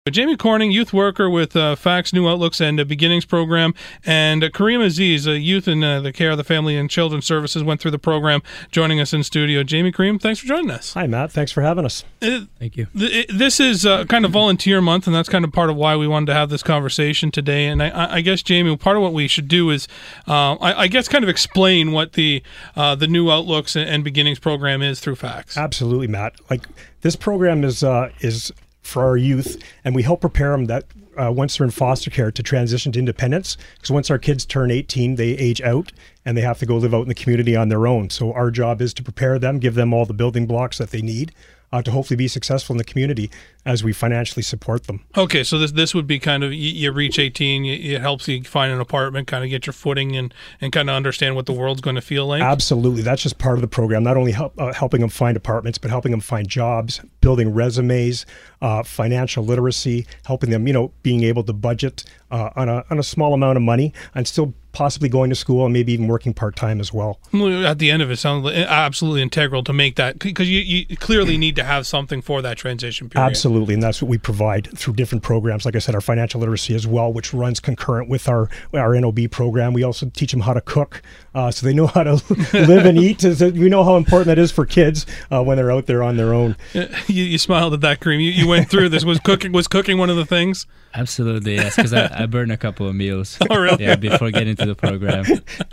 Jamie Corning, youth worker with Facts, New Outlooks, and Beginnings program, and Kareem Aziz, a youth in the care of the Family and Children's Services, went through the program, joining us in studio. Jamie, Kareem, thanks for joining us. Hi, Matt. Thanks for having us. Thank you. This is kind of volunteer month, and that's kind of part of why we wanted to have this conversation today. And I guess, Jamie, part of what we should do is, I guess, kind of explain what the New Outlooks and Beginnings program is through Facts. Absolutely, Matt. Like, this program is for our youth, and we help prepare them that once they're in foster care to transition to independence, because once our kids turn 18, they age out and they have to go live out in the community on their own. So our job is to prepare them, give them all the building blocks that they need to hopefully be successful in the community as we financially support them. Okay, so this would be kind of, you reach 18, it helps you find an apartment, kind of get your footing and kind of understand what the world's going to feel like? Absolutely. That's just part of the program, not only helping them find apartments, but helping them find jobs, building resumes, financial literacy, helping them, being able to budget on a small amount of money and still possibly going to school and maybe even working part-time as well. At the end of it, sounds absolutely integral to make that, because you clearly need to have something for that transition period. Absolutely, and that's what we provide through different programs. Like I said, our financial literacy as well, which runs concurrent with our NOB program. We also teach them how to cook, so they know how to live and eat. We know how important that is for kids when they're out there on their own. You smiled at that, Kareem. You went through this. Was cooking one of the things? Absolutely, yes, because I burned a couple of meals. Oh, really? Yeah, before getting to the program.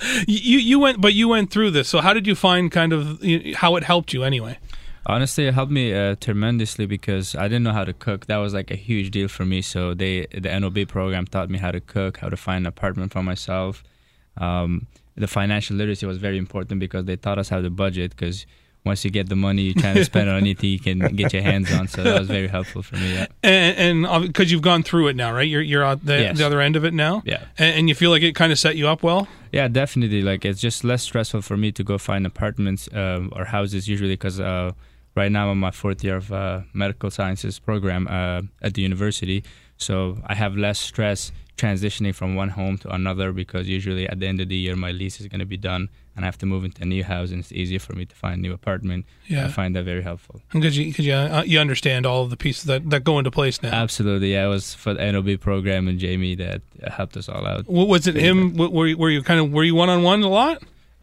You went through this. So how did you find kind of how it helped you anyway? Honestly, it helped me tremendously because I didn't know how to cook. That was like a huge deal for me. So the NOB program taught me how to cook, how to find an apartment for myself. The financial literacy was very important because they taught us how to budget, because once you get the money, you're trying to spend it on anything you can get your hands on. So that was very helpful for me. Yeah. And because you've gone through it now, right? You're at the other end of it now? Yeah. And you feel like it kind of set you up well? Yeah, definitely. Like, it's just less stressful for me to go find apartments or houses usually, because right now I'm in my fourth year of medical sciences program at the university. So I have less stress transitioning from one home to another, because usually at the end of the year my lease is going to be done and I have to move into a new house, and it's easier for me to find a new apartment. Yeah. I find that very helpful. Because you understand all of the pieces that go into place now. Absolutely, yeah. It was for the NOB program and Jamie that helped us all out. Was it him? Were you one-on-one a lot?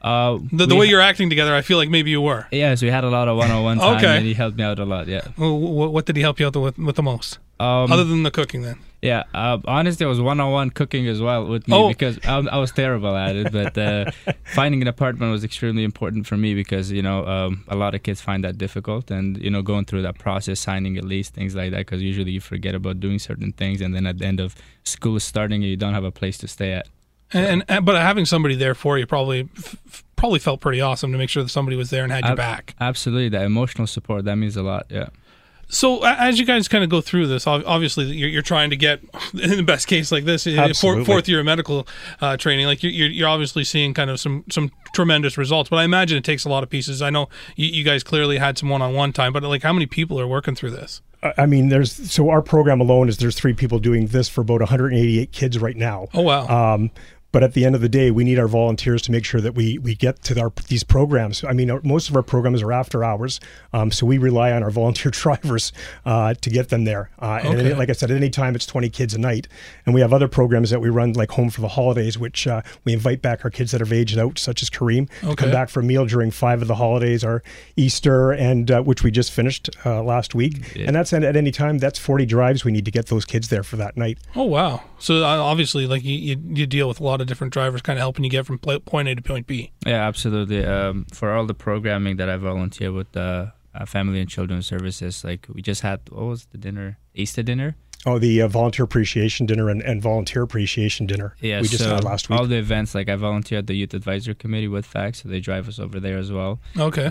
The way you're acting together, I feel like maybe you were. Yes, we had a lot of one-on-one time, and he helped me out a lot, yeah. Well, what did he help you out with the most? Other than the cooking, then? Yeah, honestly, it was one-on-one cooking as well with me, because I was terrible at it, but finding an apartment was extremely important for me because, a lot of kids find that difficult, and, going through that process, signing a lease, things like that, because usually you forget about doing certain things, and then at the end of school is starting, you don't have a place to stay at. But having somebody there for you probably felt pretty awesome, to make sure that somebody was there and had your back. Absolutely, that emotional support, that means a lot. Yeah. So as you guys kind of go through this, obviously you're trying to get, in the best case like this, fourth year of medical training. Like you're obviously seeing kind of some tremendous results. But I imagine it takes a lot of pieces. I know you guys clearly had some one-on-one time, but like how many people are working through this? I mean, so our program alone there's 3 people doing this for about 188 kids right now. Oh, wow. But at the end of the day, we need our volunteers to make sure that we get to these programs. I mean, most of our programs are after hours, so we rely on our volunteer drivers to get them there. And like I said, at any time, it's 20 kids a night. And we have other programs that we run, like Home for the Holidays, which we invite back our kids that have aged out, such as Kareem, to come back for a meal during 5 of the holidays, our Easter, and which we just finished last week. Yeah. And that's at any time, that's 40 drives we need to get those kids there for that night. Oh, wow. So obviously, like you deal with a lot of different drivers kind of helping you get from point A to point B. Yeah, absolutely. For all the programming that I volunteer with Family and Children's Services, like we just had, what was the dinner? Easter dinner? Oh, the Volunteer Appreciation Dinner and Volunteer Appreciation Dinner. Yeah, we just had last week. All the events, like I volunteer at the Youth Advisory Committee with Facts, so they drive us over there as well. Okay.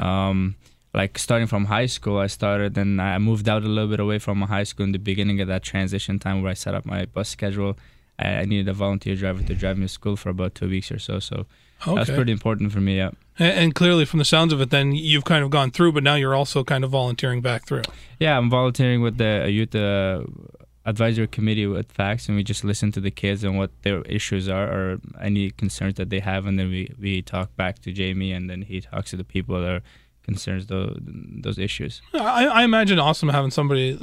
Like starting from high school, and I moved out a little bit away from my high school in the beginning of that transition time where I set up my bus schedule. I needed a volunteer driver to drive me to school for about 2 weeks or so. So that's pretty important for me, yeah. And clearly from the sounds of it, then you've kind of gone through, but now you're also kind of volunteering back through. Yeah, I'm volunteering with the Youth Advisory Committee with Facts, and we just listen to the kids and what their issues are or any concerns that they have, and then we talk back to Jamie, and then he talks to the people that are concerns those issues. I imagine awesome having somebody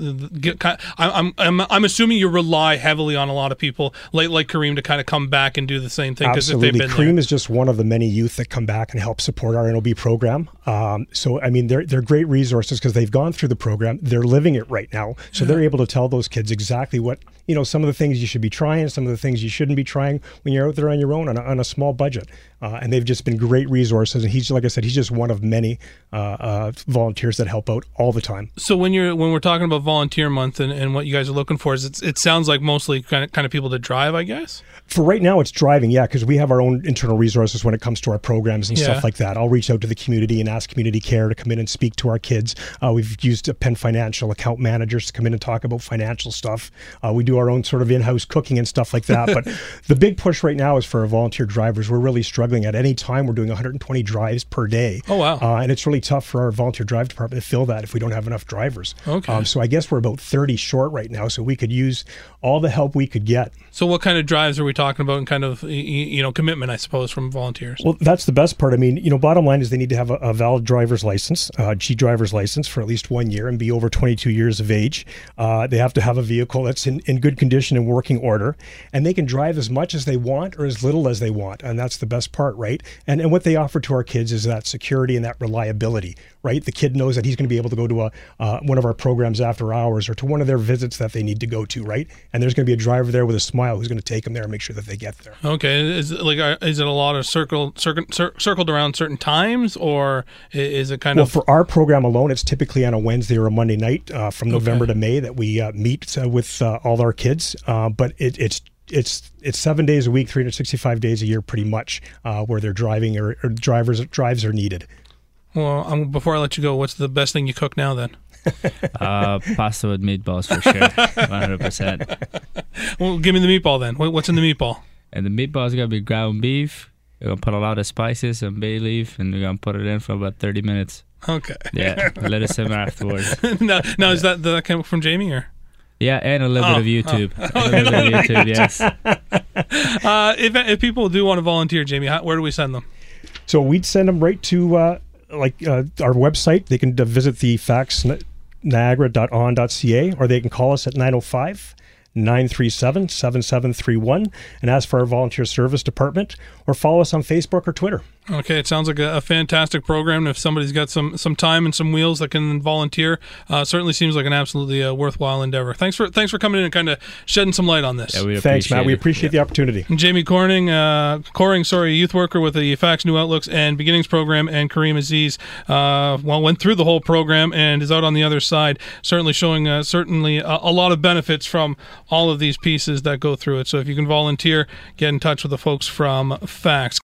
I'm assuming you rely heavily on a lot of people like Kareem to kind of come back and do the same thing. Absolutely. Kareem is just one of the many youth that come back and help support our NOB program. So, I mean, they're great resources because they've gone through the program. They're living it right now. So they're able to tell those kids exactly what, some of the things you should be trying, some of the things you shouldn't be trying when you're out there on your own on a small budget. And they've just been great resources. And like I said, he's just one of many volunteers that help out all the time. So when we're talking about Volunteer Month and what you guys are looking for, it sounds like mostly kind of people that drive, I guess? For right now, it's driving, yeah, because we have our own internal resources when it comes to our programs and stuff like that. I'll reach out to the community and ask Community Care to come in and speak to our kids. We've used Penn Financial account managers to come in and talk about financial stuff. We do our own sort of in-house cooking and stuff like that. But the big push right now is for our volunteer drivers. We're really struggling. At any time, we're doing 120 drives per day. Oh, wow. And it's really tough for our volunteer drive department to fill that if we don't have enough drivers. Okay. So I guess we're about 30 short right now, so we could use all the help we could get. So what kind of drives are we talking about and kind of, commitment, I suppose, from volunteers? Well, that's the best part. I mean, bottom line is they need to have a valid driver's license, G driver's license for at least 1 year and be over 22 years of age. They have to have a vehicle that's in good condition and working order, and they can drive as much as they want or as little as they want, and that's the best part, right? And what they offer to our kids is that security and that reliability, right? The kid knows that he's going to be able to go to one of our programs after hours or to one of their visits that they need to go to, right? And there's going to be a driver there with a smile who's going to take them there and make sure that they get there. Okay. Is it a lot of circled around certain times, or is it kind of... Well, for our program alone, it's typically on a Wednesday or a Monday night from November to May that we meet with all our kids. But it's 7 days a week, 365 days a year, pretty much, where they're driving or drives are needed. Well, before I let you go, what's the best thing you cook now then? Pasta with meatballs for sure, 100%. Well, give me the meatball then. What's in the meatball? And the meatball is gonna be ground beef. We're gonna put a lot of spices and bay leaf, and we're gonna put it in for about 30 minutes. Okay. Yeah, let it simmer afterwards. Now, is that come from Jamie or? Yeah, and a little bit of YouTube. A little bit of YouTube, yes. If people do want to volunteer, Jamie, where do we send them? So we'd send them right to our website. They can visit the faxniagara.on.ca, or they can call us at 905-937-7731 and ask for our volunteer service department, or follow us on Facebook or Twitter. Okay, it sounds like a fantastic program. If somebody's got some time and some wheels that can volunteer, certainly seems like an absolutely worthwhile endeavor. Thanks for coming in and kind of shedding some light on this. Yeah, thanks, Matt. We appreciate the opportunity. And Jamie Coring, youth worker with the Fax New Outlooks and Beginnings program, and Kareem Aziz, went through the whole program and is out on the other side, certainly showing a lot of benefits from all of these pieces that go through it. So if you can volunteer, get in touch with the folks from Fax.